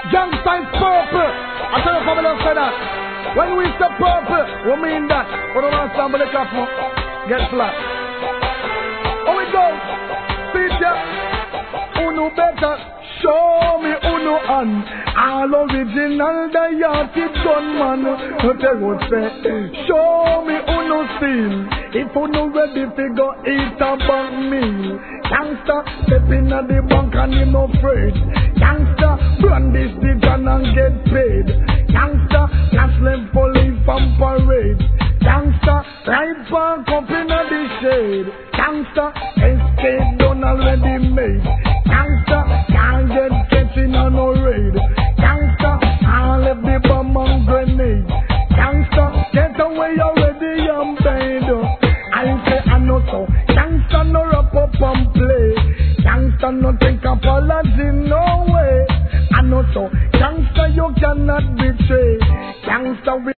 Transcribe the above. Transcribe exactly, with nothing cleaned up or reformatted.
Gangsta is purple. I tell you family say that. When we say purple, we mean that. We don't want to stand by the clock, no. Get flat. How we go? See ya. Uno better show me uno and all original Dayati gunman. What they would say? Show me uno steel. If uno ready to go eat a bank meal. Gangsta step in at the bank and him afraid. Gangsta brandish the gun and get paid. Gangsta cash them police and parade. Gangsta right back up in the shade. Gangsta escape done already made. Gangsta can't get catching on no raid. Gangsta can't left the bomb and grenade. Gangsta get away already and paid. I say I know so. Gangsta no wrap up and play. Gangsta no take apology no way. I know so. Gangsta you cannot betray. Gangsta